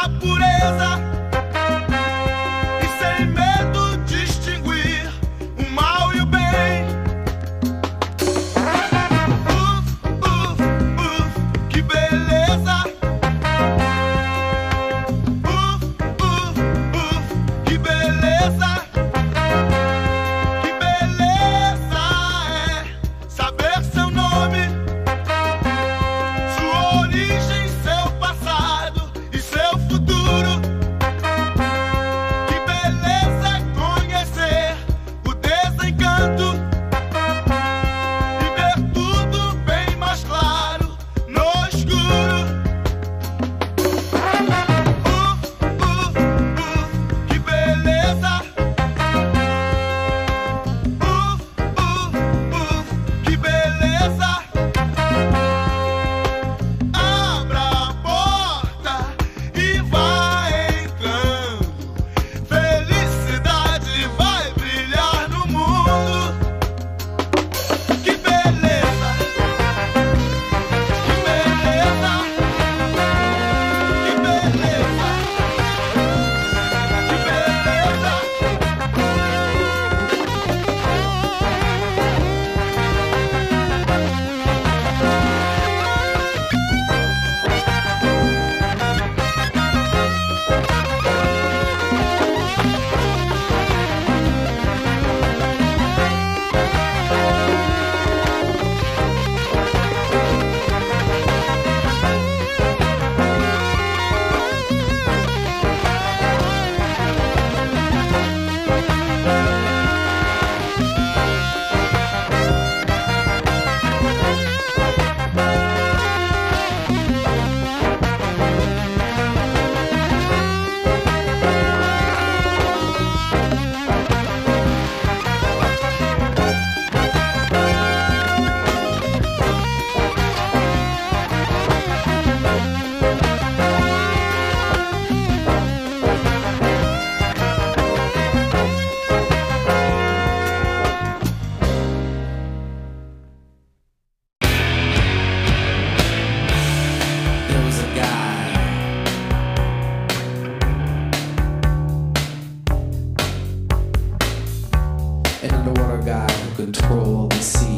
control the sea.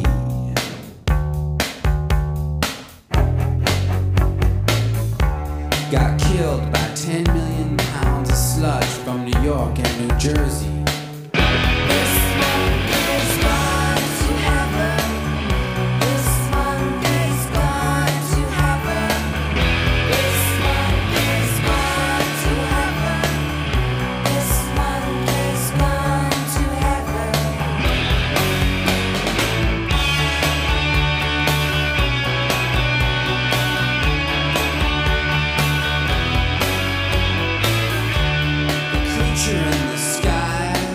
Got killed by 10 million pounds of sludge from New York and New Jersey. In the sky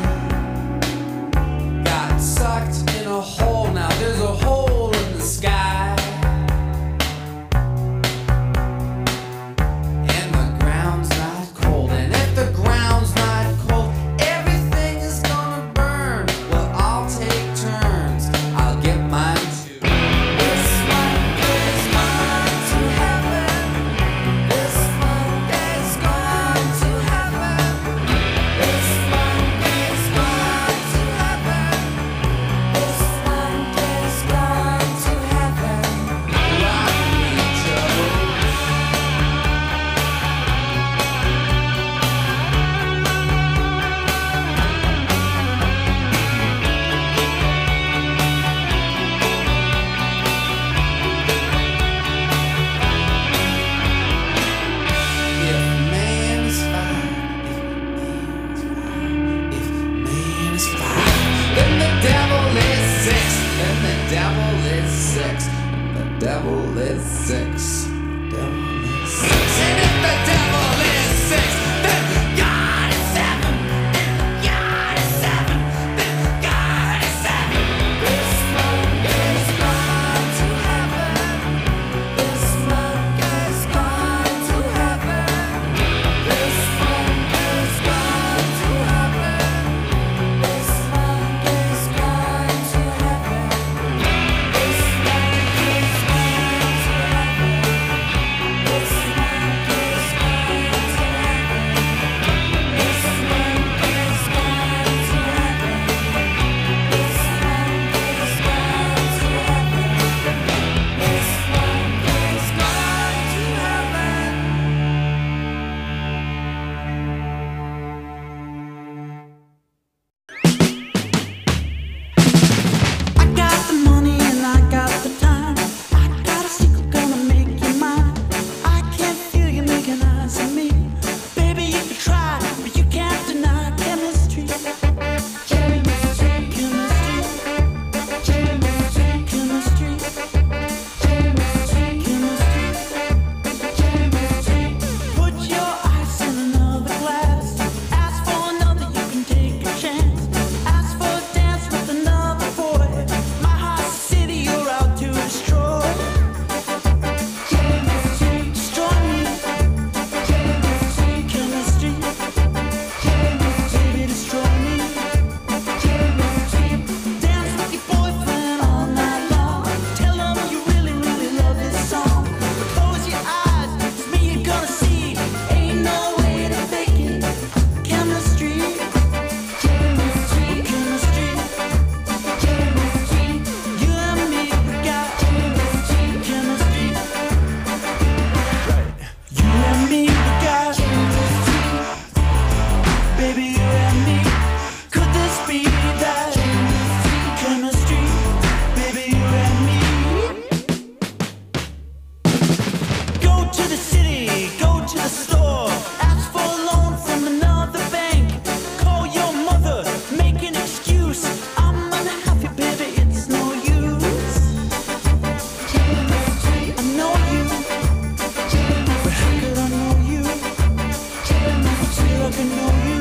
to know you.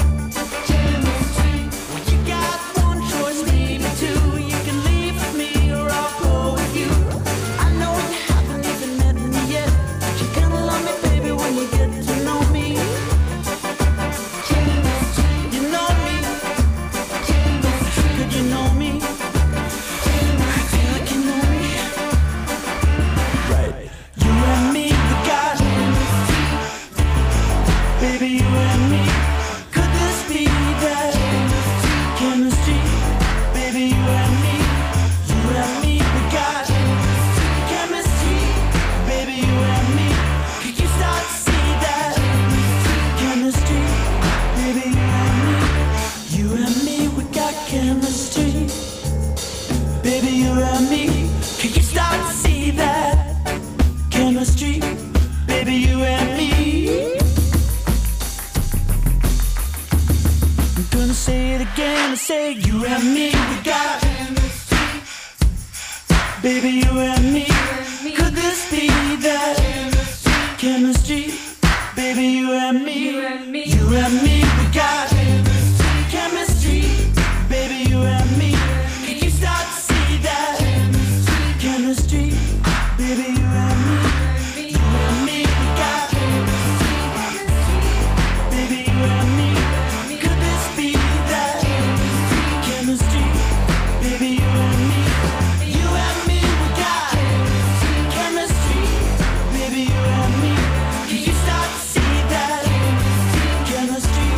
Well, you got one choice, maybe two. You can leave with me or I'll go with you. I know you haven't even met me yet, but you're gonna love me, baby, when you get to know me. You know me. Could you know me? I feel like you know me. Right. You and me, we got baby, you and me. Could this be that chemistry? Baby, you and me. You and me, we got chemistry. Baby, you and me. Could you start to see that chemistry? Baby, you and me. You and me, we got chemistry. Baby, you and me. Could you start to see that chemistry? Baby, you and me. I'm gonna say it again and say you and me, we got baby, you and me. Could this be that chemistry? Baby, you and me. You and me, we got chemistry. Baby, you and me. Could you start to see that chemistry? Baby, you and me. You and me, we got baby, you and me. Could this be that chemistry? Baby, you and me. You and me, we got chemistry. Baby, you and me. Can you start to see that chemistry?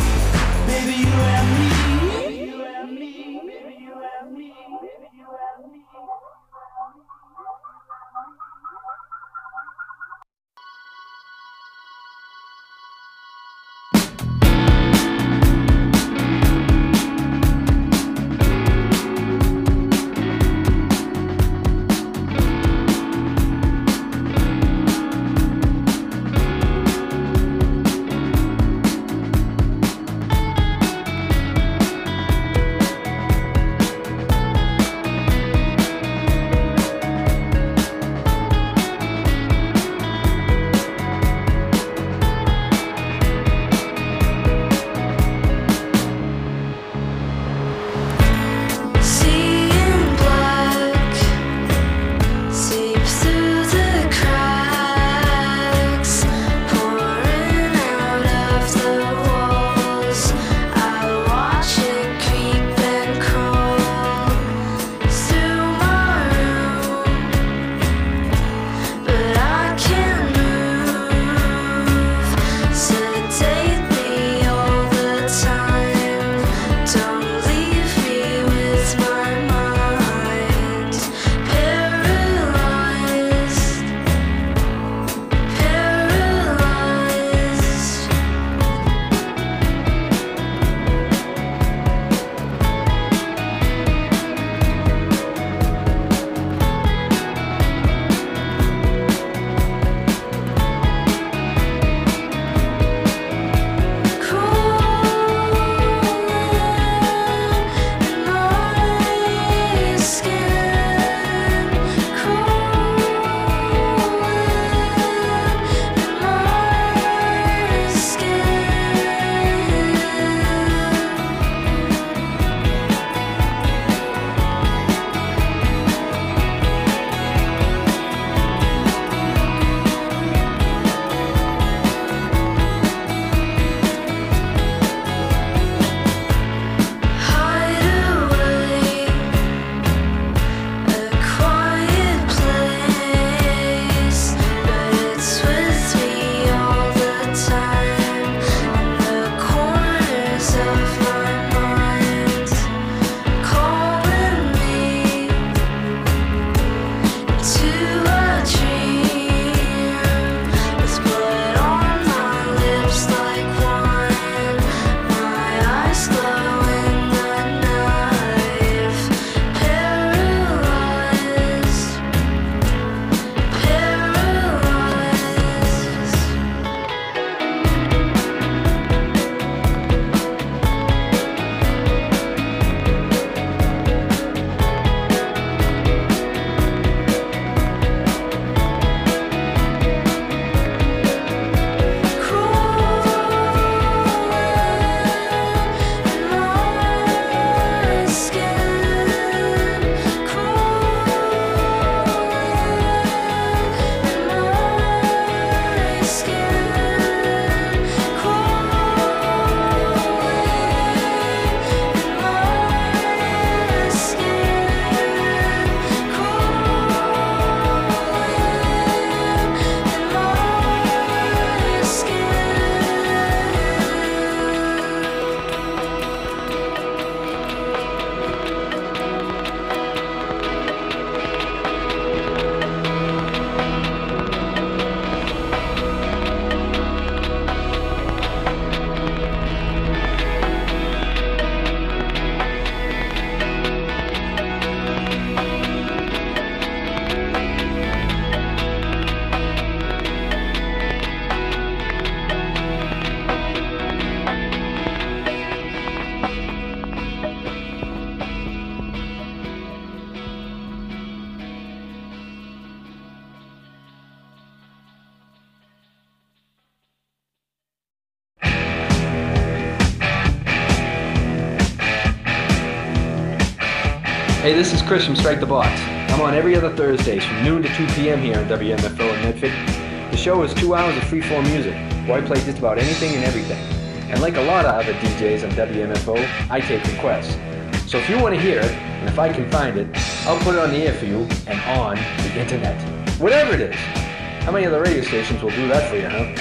Hey, this is Chris from Strike the Box. I'm on every other Thursdays from noon to 2 p.m. here on WMFO in Medford. The show is 2 hours of free-form music, where I play just about anything and everything. And like a lot of other DJs on WMFO, I take requests. So if you want to hear it, and if I can find it, I'll put it on the air for you and on the internet. Whatever it is. How many other radio stations will do that for you, huh?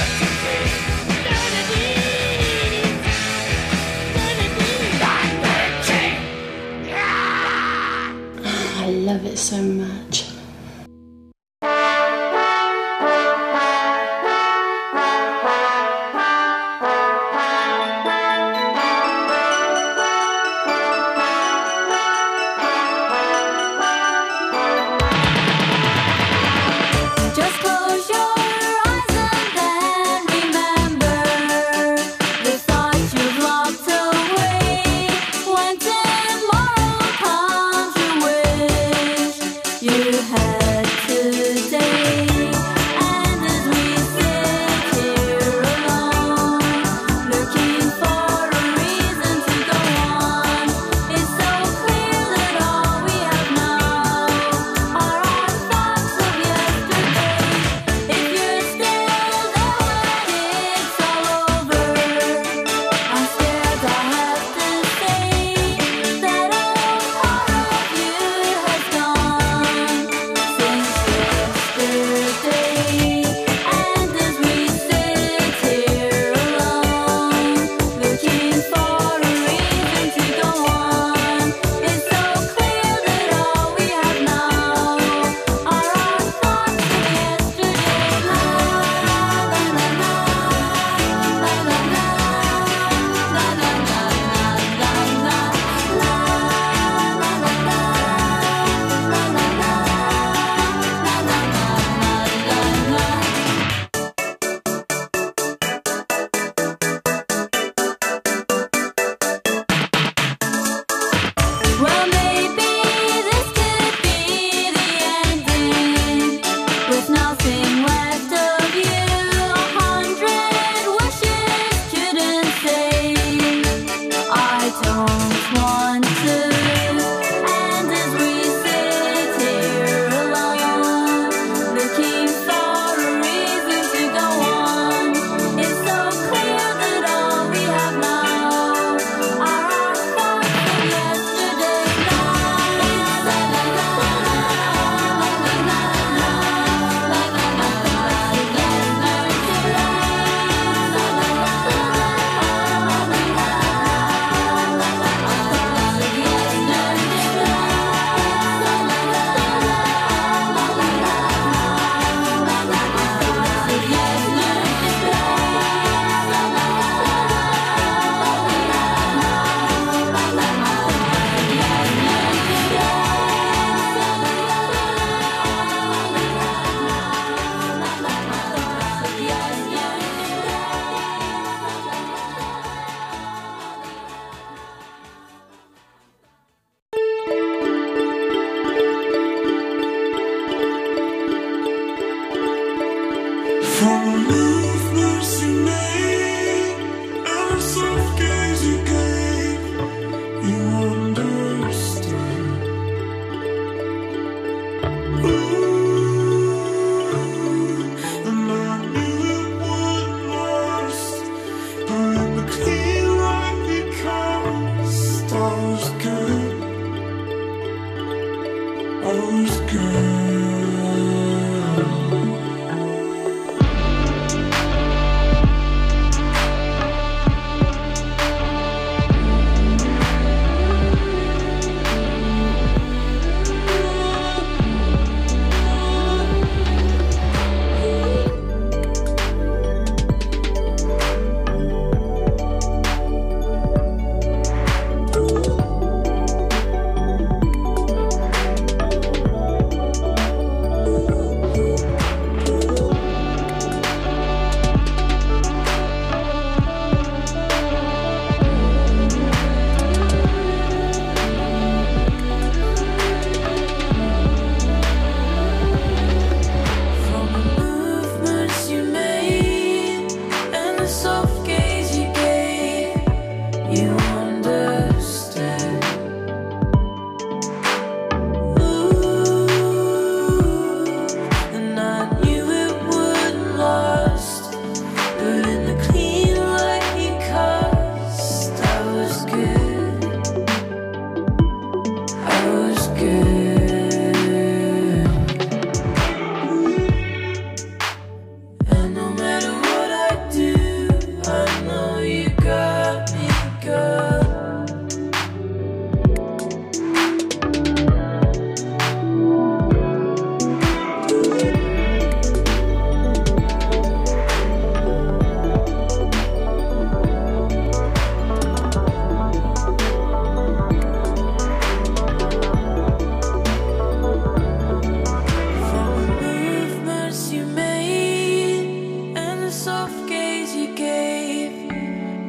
I love it so much. You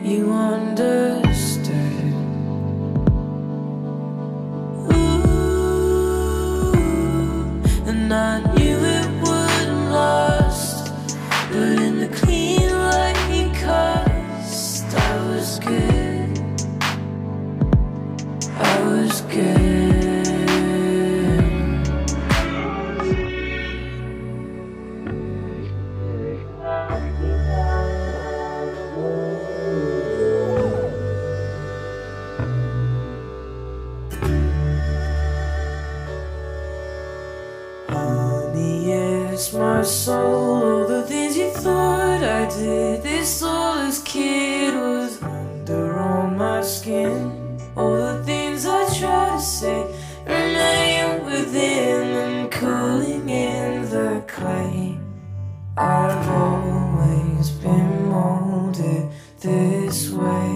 you understood. Ooh, and I knew it wouldn't last, but in the clean light he cast, I was good. I was good. My soul, all the things you thought I did, this soulless kid was under on my skin. All the things I tried to say remain within and cooling in the clay. I've always been molded this way.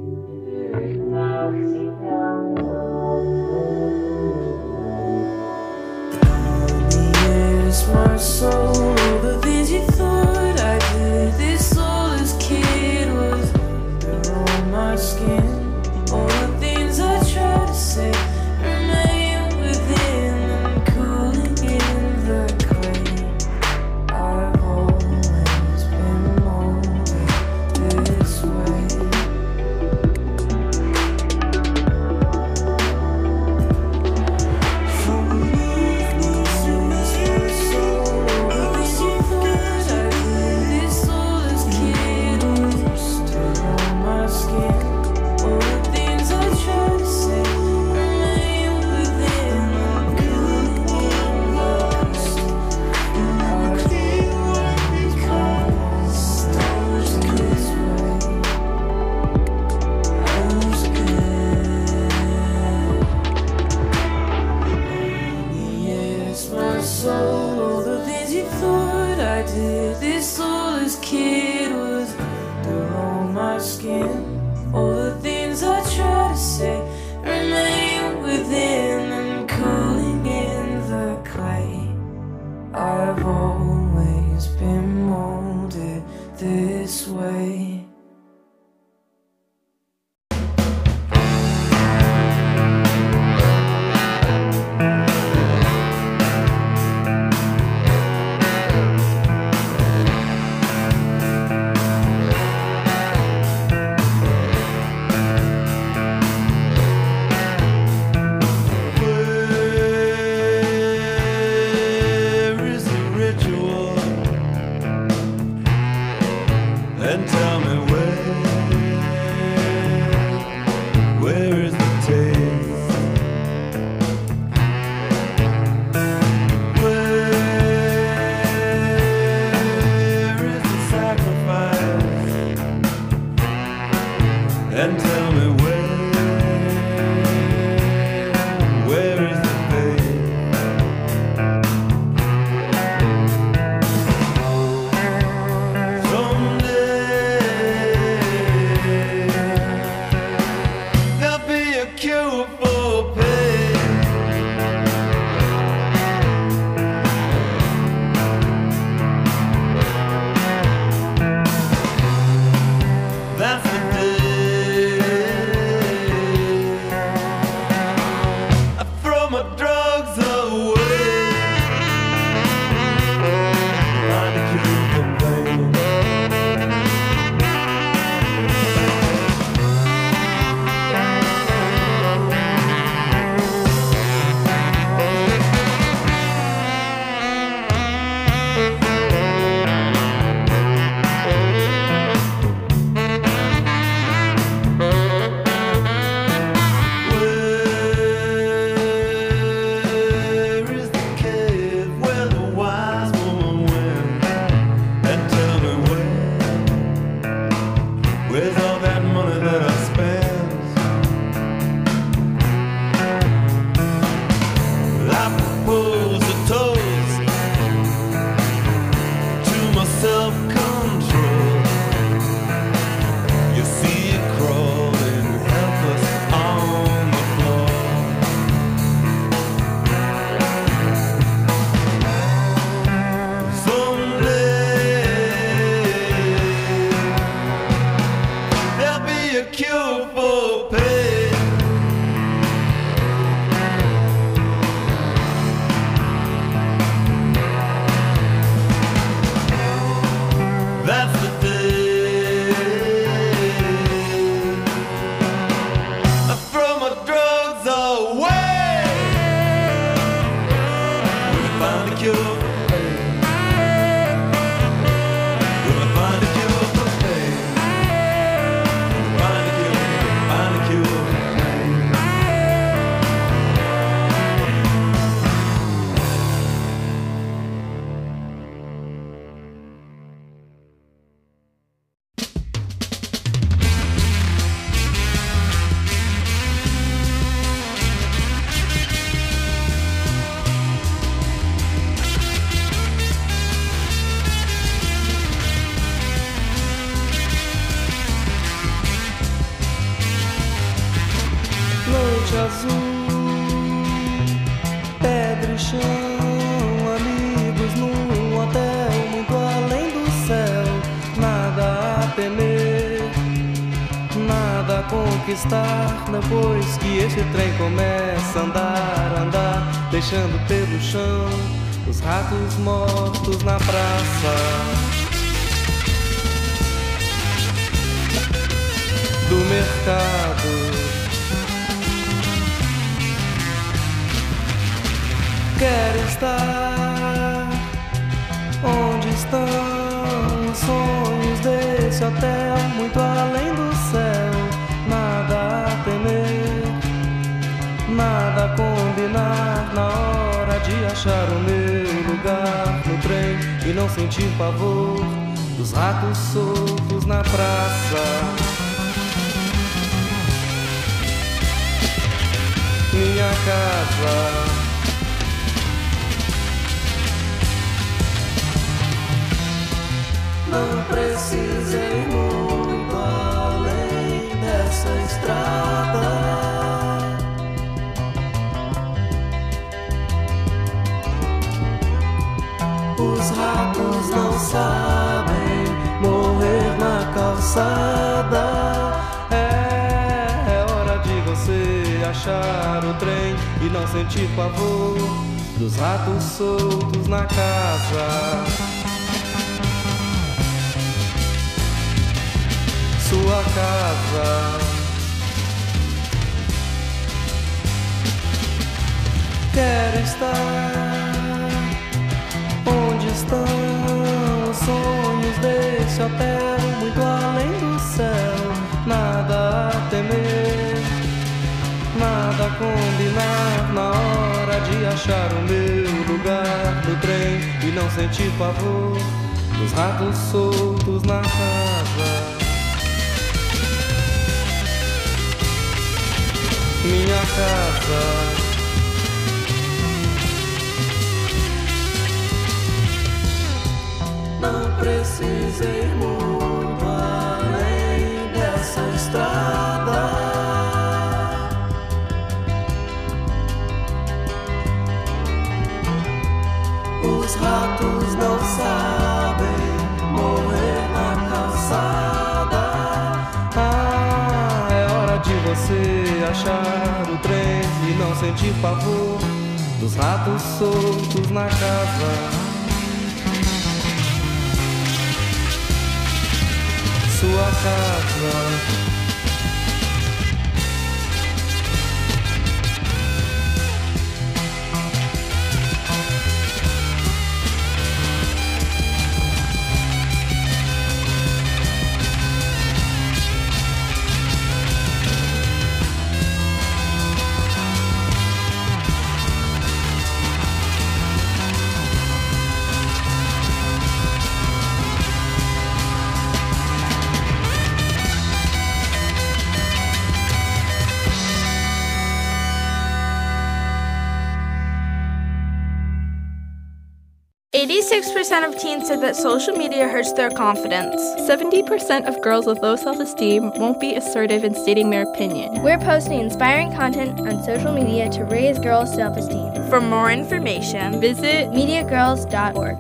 My soul, all the things you thought I did, this soulless kid was under on my skin. All the things I tried to say remain within and cooling in the clay. I've always been molded this way. All the things I try to say remain within and cooling in the clay. I've always been molded this way. a cure for pain. That's the day I throw my drugs away. When I find a cure for pain. When I find a cure for pain. Find a cure, find a cure for pain. Noite azul, pedra e chão, amigos num hotel muito além do céu. Nada a temer, nada a conquistar. Depois que esse trem começa a andar, deixando pelo chão os ratos mortos na praça. Do mercado, quero estar onde estão os sonhos desse hotel, muito além do céu. Nada a temer, nada a combinar, na hora de achar o meu lugar no trem e não sentir pavor dos ratos soltos na praça. Minha casa, não precisei muito além dessa estrada. Os ratos não sabem morrer na calçada. É hora de você achar o trem e não sentir pavor dos ratos soltos na casa. Sua casa, quero estar onde estão os sonhos desse hotel, muito além do céu. Nada a temer, nada a combinar, na hora de achar o meu lugar no trem e não sentir pavor dos ratos soltos na casa. Minha casa, não precisei muito além dessa estrada. Os ratos não sabem morrer na calçada. É hora de você achar o trem e não sentir pavor dos ratos soltos na casa. Sua casa, of teens said that social media hurts their confidence. 70% of girls with low self-esteem won't be assertive in stating their opinion. We're posting inspiring content on social media to raise girls' self-esteem. For more information, visit MediaGirls.org.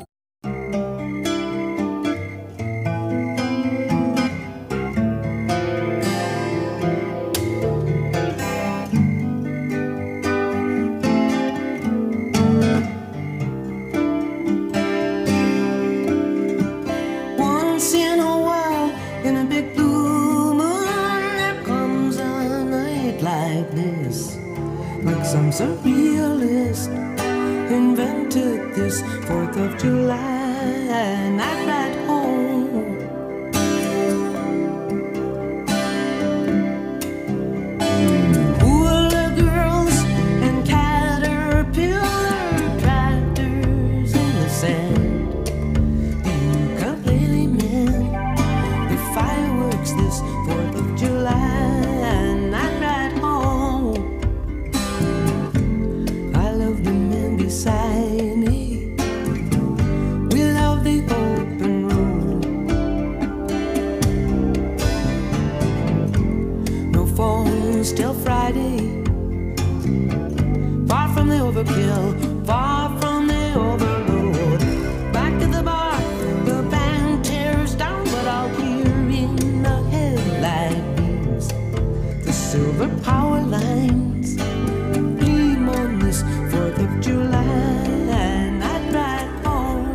like this, like some surrealist invented this 4th of July night ride home. Hula girls and caterpillar tractors in the sand, the ukulele men, the fireworks this 4th of July night ride home. I love the men beside me, we love the open road. No phones till Friday, far from the overkill, far from the overload. Back to the bar, the band tears down, but I'll hear in the headlight beams the silver power lines gleam on this 4th of July night ride home.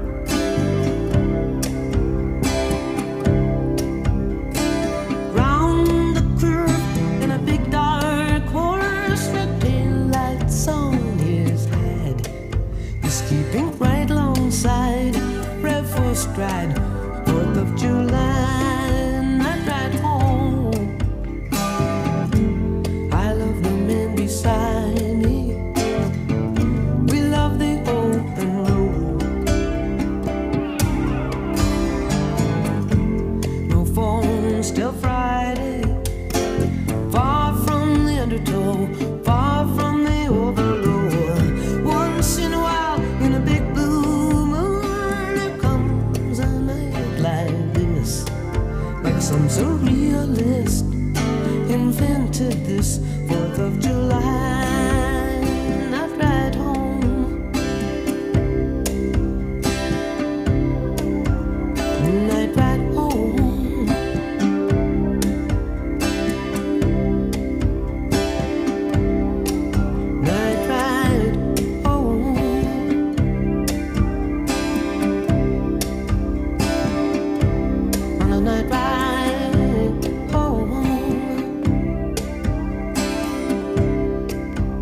Round the curve in a big dark horse, red daylight song is had. He's keeping right alongside, rev for stride, 4th of July night ride home. I love the men beside me, we love the open road. No phones till Friday, far from the undertow, far from the overload. Once in a while, in a big blue moon, there comes a night like this, like some surrealist invented this 4th of July night ride home. Night ride home. Night ride home. On a night ride home.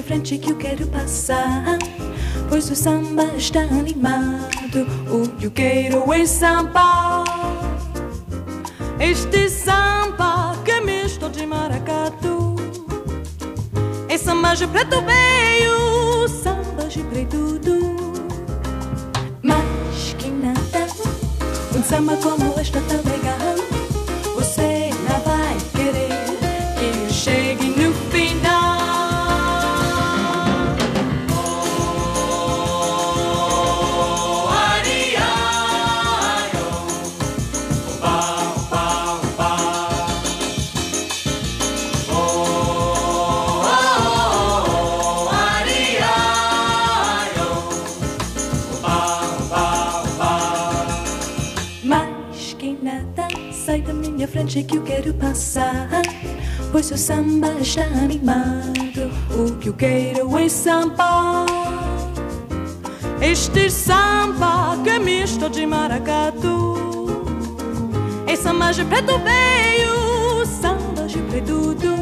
frente que eu quero passar, pois o samba está animado. O que eu quero é samba, este samba que é misto de maracatu. É samba de preto veio, samba de preto do. Mas que nada, um samba como este tá legal. Você não vai querer que eu chegue no final. Sai da minha frente que eu quero passar, pois seu samba está animado. O que eu quero é samba, este samba que é misto de maracatu. É samba de preto veio, samba de preto do.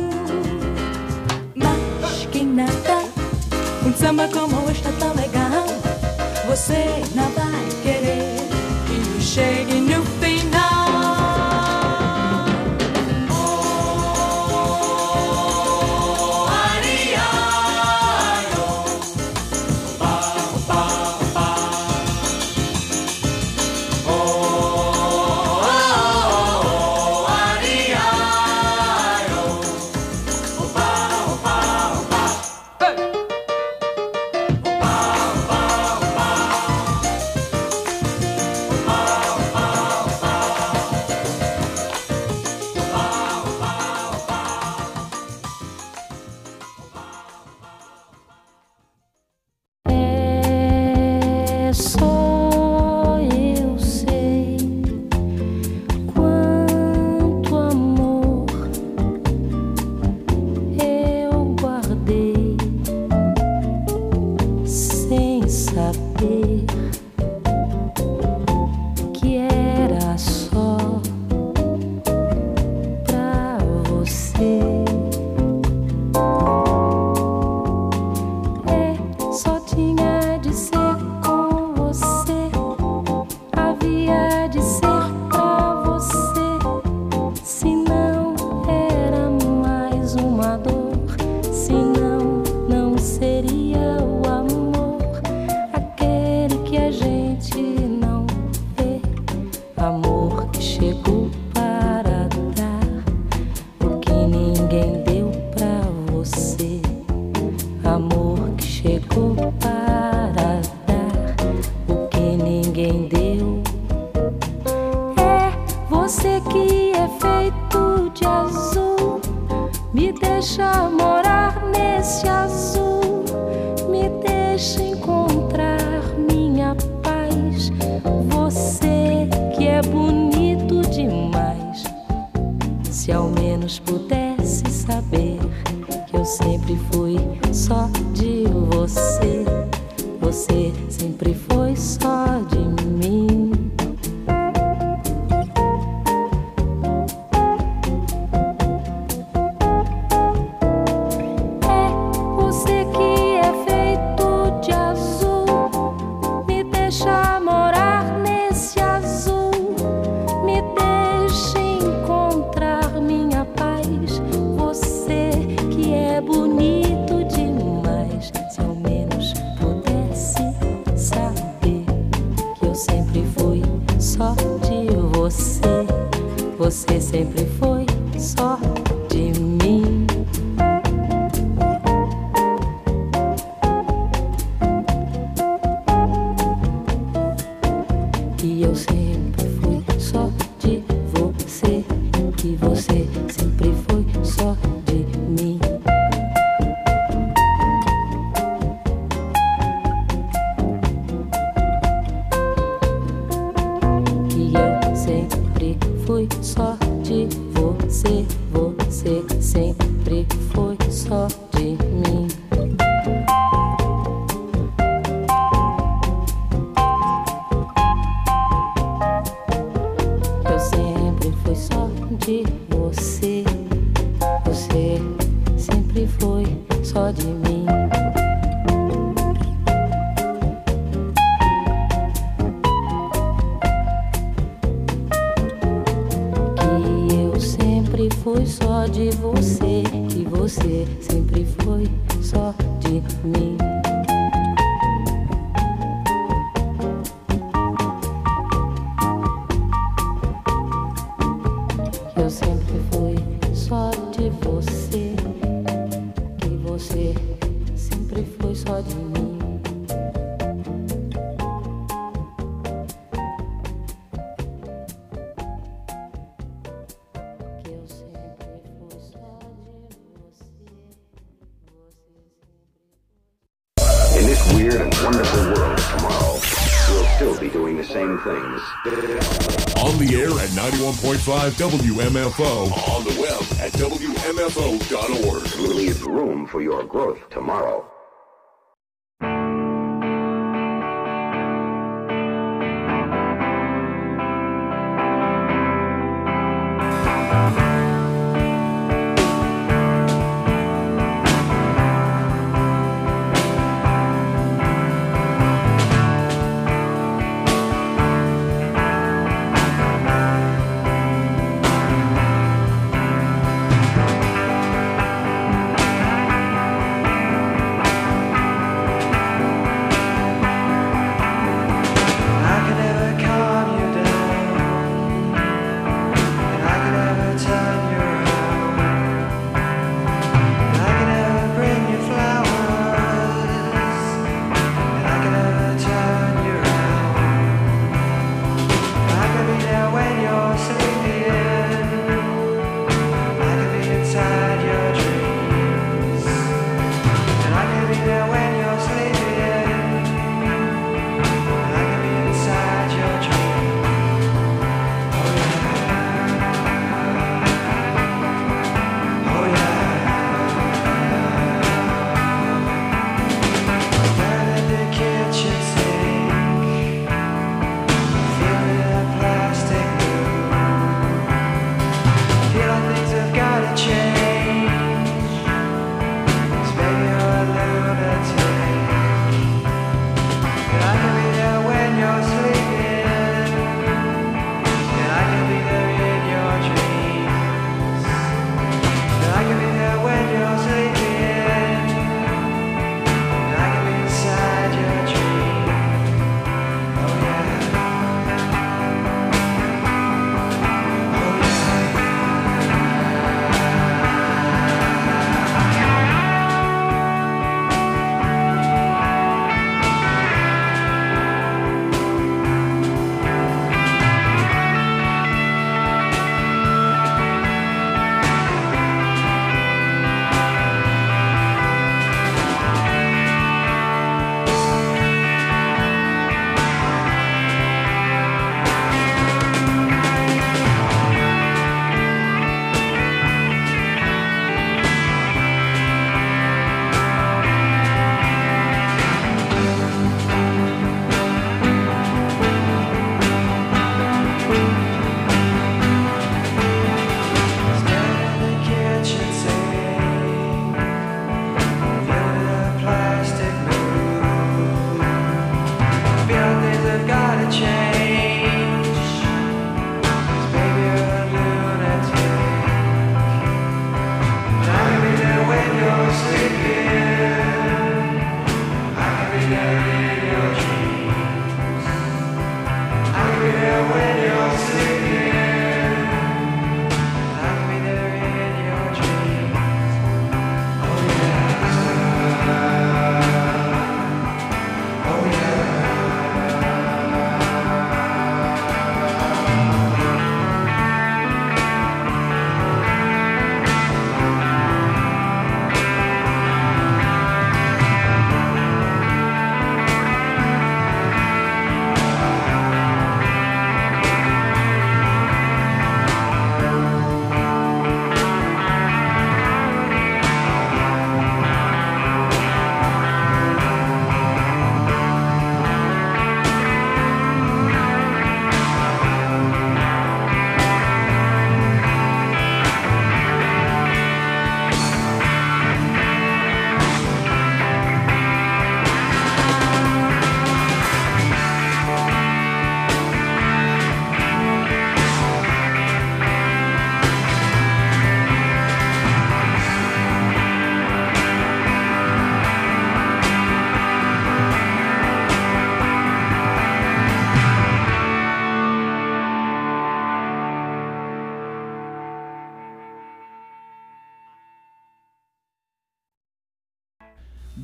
Mas que nada, um samba como este tão legal. Você não vai querer que eu chegue no final. Você sempre foi só de mim. E eu sempre fui só de você. Que você sempre foi só de mim. E eu sempre fui só de você. Você sempre foi só de mim. Eu sempre fui só de você. Você sempre foi só de mim. sempre foi só de você, que você sempre foi só de mim. Eu sempre fui só de você, que você sempre foi só de mim. In this weird and wonderful world tomorrow, we'll still be doing the same things. On the air at 91.5 WMFO. On the web at WMFO.org. We'll leave room for your growth tomorrow.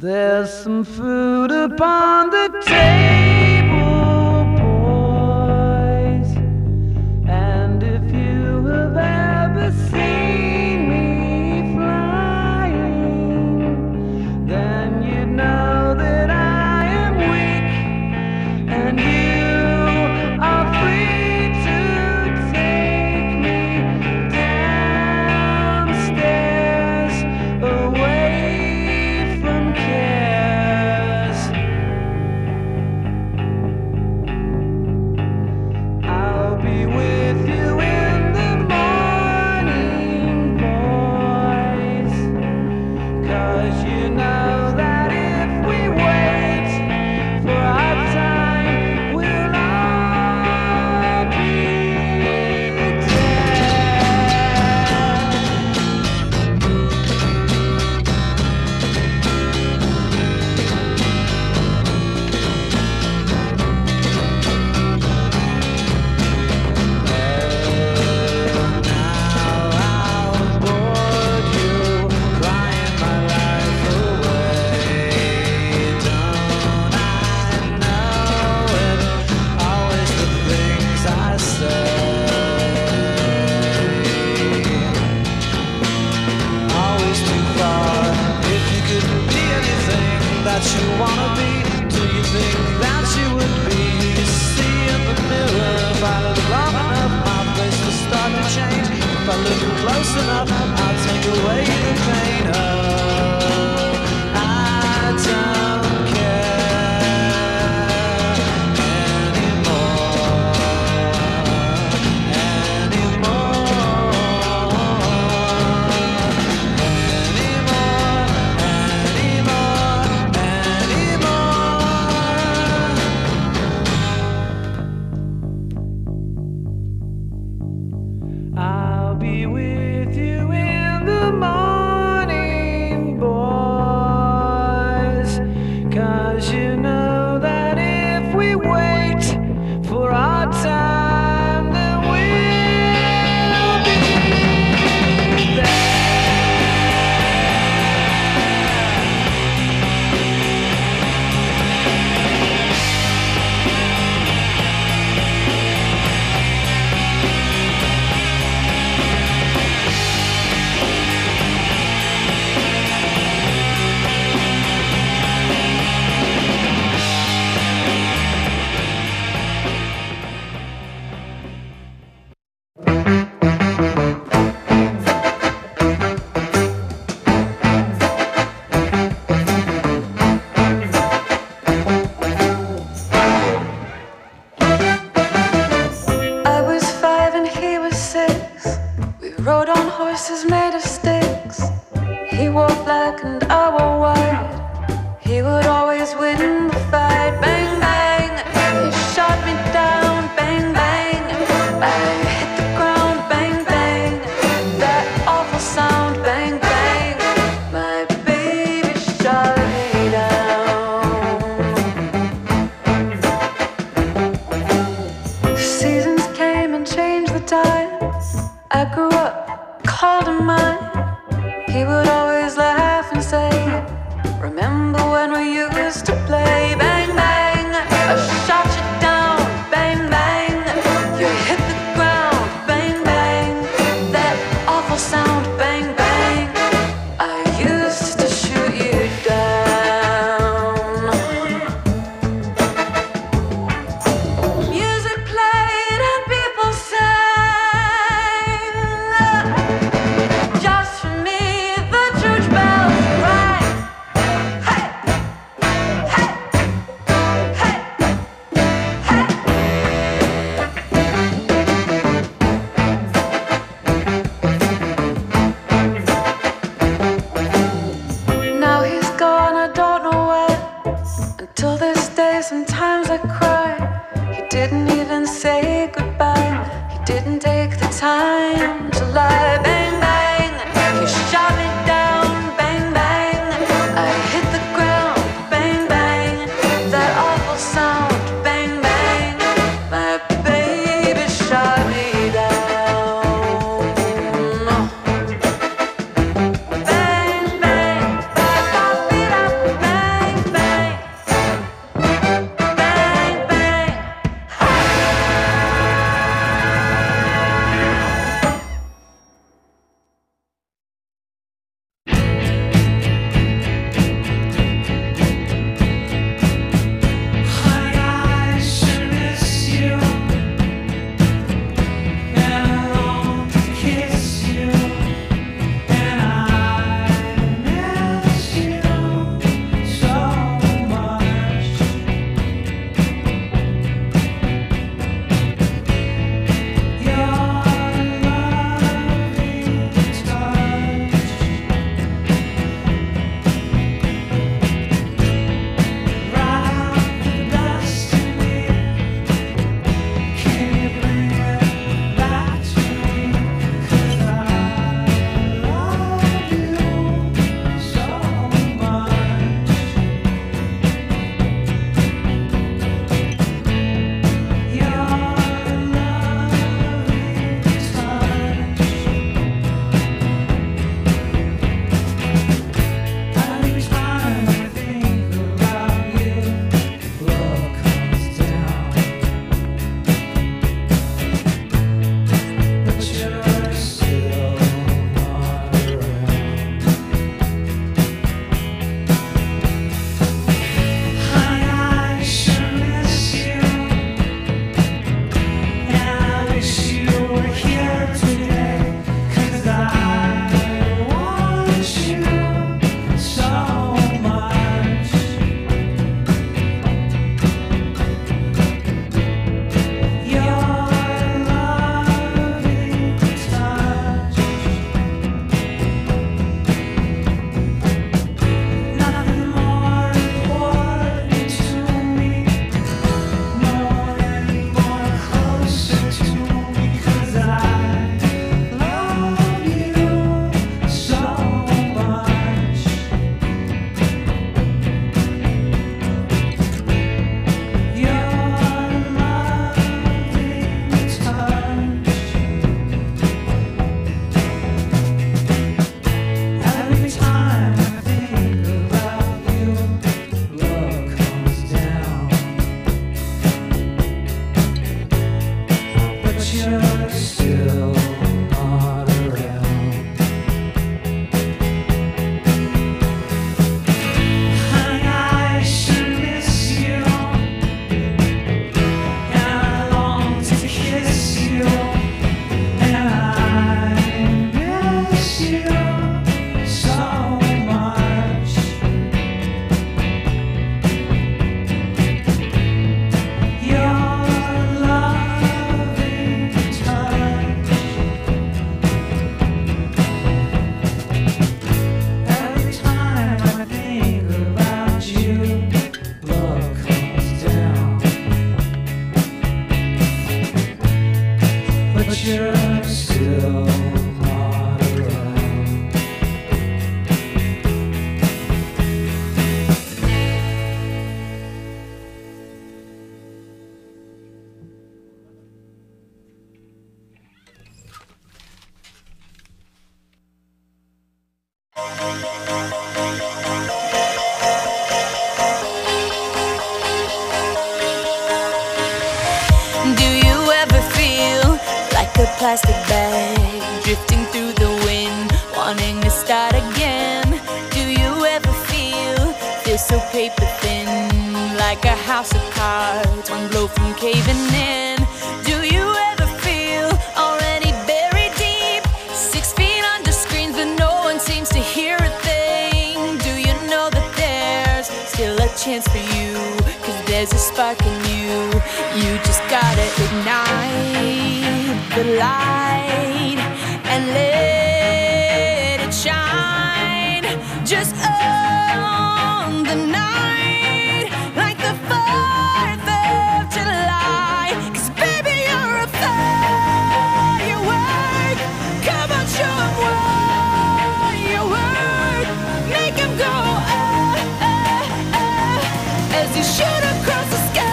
There's some food upon the table, boys. And if you have ever seen me flying, then you'd know that I am weak, and you are free to take me downstairs away from cares. I'll be with you in the morning, boys, 'cause you know that if we wait for our time, we'll all be that you wanna be? Do you think that you would be? See in the mirror, if I look long enough, my face will start to change. If I look close enough, I'll take away the pain. Oh, I don't care anymore. I'll be with you in the morning, boys, 'cause you know that if we wait for our time, then we'll be there. I was 5 and he was 6. We rode on horses made of sticks. He wore black and I wore white. He would always win the fight. Bang, bang, he shot me down. Bang, bang, I hit the ground. Bang, bang, that awful sound. Bang, bang, my baby shot me down. Seasons came and changed the time. I grew up, called him mine. He would always laugh and say, remember when we used to play? Bang, bang, I shot you down. Bang, bang, you hit the ground. Bang, bang, that awful sound. Bang, bang, I used to shoot you down. Music played and people sang. Just for me, the church bells rang. Hey, hey, hey, hey. Now he's gone, I don't know where. Until this day, sometimes I cry. He didn't even say goodbye. He didn't take the time to lie. Bang, bang, he shot me down. Bang, bang, I hit the ground. Bang, bang, that awful sound. Bang, bang, my baby shot me down. Bang, bang, ba-ba-be-da, bang. you're still not around. Do you ever feel like a plastic bag drifting through the wind, wanting to start again? Do you ever feel so paper thin, like a house of cards, one blow from caving in? Do you ever feel already buried deep, 6 feet under screens, but no one seems to hear a thing? Do you know that there's still a chance for you? 'Cause there's a spark in you. You just gotta ignite the light and let it shine. Just own the night like the 4th of July. 'Cause baby, you're a firework. Come on, show 'em what you work. Make 'em go as you shoot across the sky.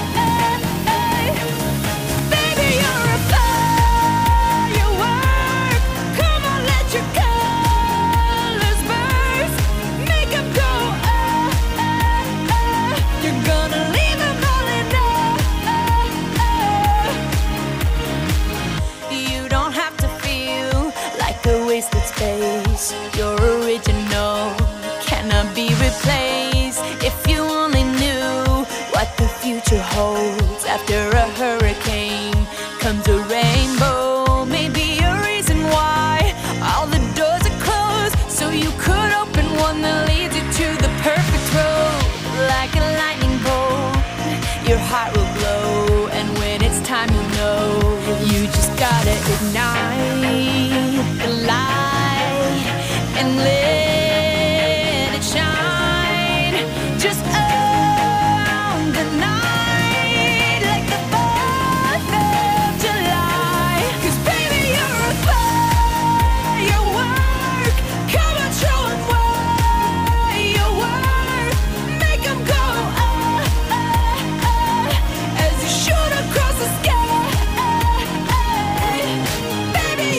Space, your original cannot be replaced. If you only knew what the future holds, after a hurricane comes a rainbow. Maybe a reason why all the doors are closed, so you could open one that leads you to the perfect road. Like a lightning bolt, your heart will glow, and when it's time you'll know. You just gotta ignite the light and live.